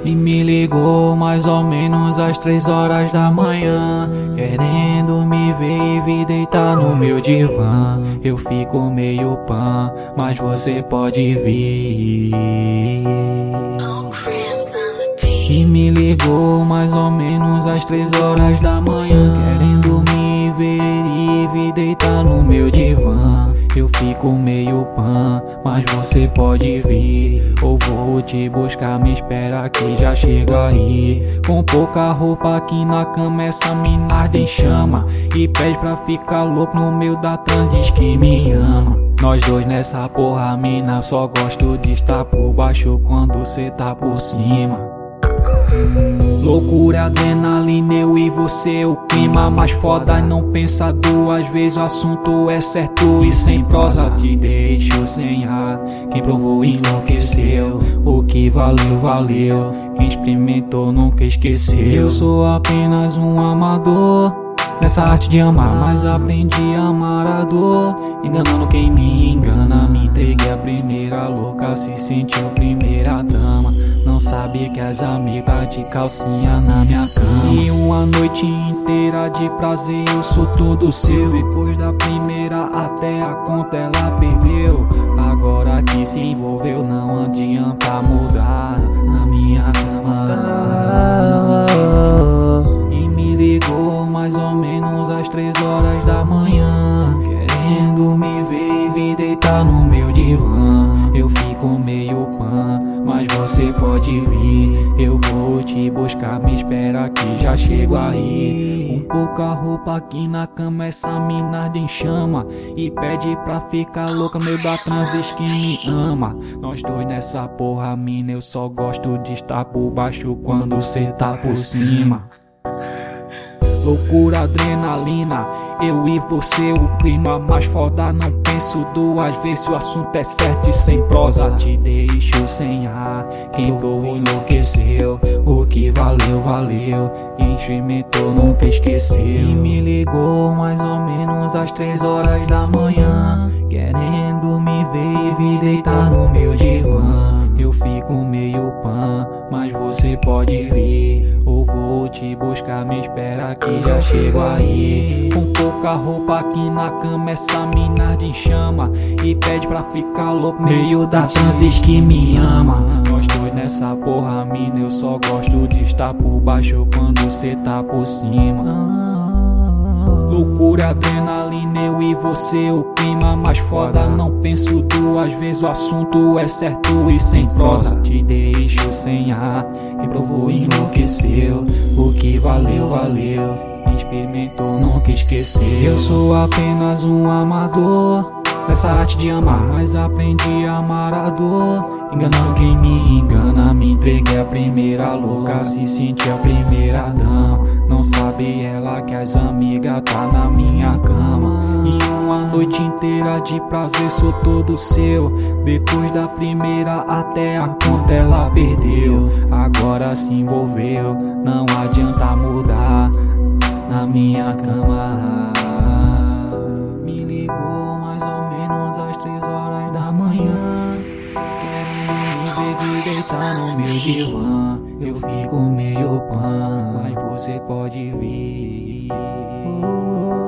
E me ligou mais ou menos às 3 horas da manhã, querendo me ver e vir deitar no meu divã. Eu fico meio pã, mas você pode vir. E me ligou mais ou menos às 3 horas da manhã, querendo me ver e vir deitar no meu divã. Eu fico meio pã, mas você pode vir. Ou vou te buscar, me espera que já chego aí. Com pouca roupa aqui na cama, essa mina arde em chama e pede pra ficar louco no meio da trans, diz que me ama. Nós dois nessa porra, mina, só gosto de estar por baixo quando cê tá por cima. Loucura, adrenalina, eu e você, o clima mais foda. Não pensa duas vezes, o assunto é certo e sem prosa. Te deixo sem ar, quem provou enlouqueceu. O que valeu, valeu, quem experimentou nunca esqueceu. Eu sou apenas um amador nessa arte de amar, mas aprendi a amar a dor, enganando quem me engana. Me entreguei a primeira louca, se sentiu primeira dama. Não sabe que as amigas de calcinha na minha cama. E uma noite inteira de prazer, eu sou todo seu. Depois da primeira até a conta ela perdeu. Agora que se envolveu não adianta mudar na minha cama. E me ligou mais ou menos às 3 horas da manhã, querendo me ver e vir deitar no meu divã. Eu fico meio pã, mas você pode vir. Eu vou te buscar, me espera que já chego aí. Com pouca roupa aqui na cama, essa mina arde em chama e pede pra ficar louca no meio da trans, diz que me ama. Nós dois nessa porra, mina, eu só gosto de estar por baixo quando cê tá por cima. Loucura, adrenalina, eu e você, o clima mais foda. Não penso duas vezes, o assunto é certo e sem prosa. Te deixo sem ar, quem voou enlouqueceu. O que valeu, valeu, quem experimentou nunca esqueceu. E me ligou mais ou menos às 3 horas da manhã, querendo me ver e vir deitar no meu divã. Eu fico meio pã, mas você pode vir. Ou vou te buscar, me espera que já chego aí. Com pouca roupa aqui na cama, essa mina arde em chama e pede pra ficar louco no meio da trans, diz que me ama. Nós dois nessa porra, mina, eu só gosto de estar por baixo quando cê tá por cima. Loucura, adrenalina, eu e você, o clima mais foda. Não penso duas vezes, o assunto é certo e sem prosa. Te deixo sem ar, quem provou enlouqueceu. O que valeu, valeu, quem experimentou nunca esqueceu. Eu sou apenas um amador nessa arte de amar, mas aprendi a amar a dor, enganando quem me engana. Me entreguei a primeira louca, se sentia a primeira dama. Não sabe ela que as amigas tá na minha cama. E uma noite inteira de prazer, sou todo seu. Depois da primeira até a conta ela perdeu. Agora se envolveu, não adianta mudar na minha cama. Me ligou mais ou menos às 3 horas da manhã, querendo me ver deitar no meu divã. Eu fico meio pã, mas você pode vir.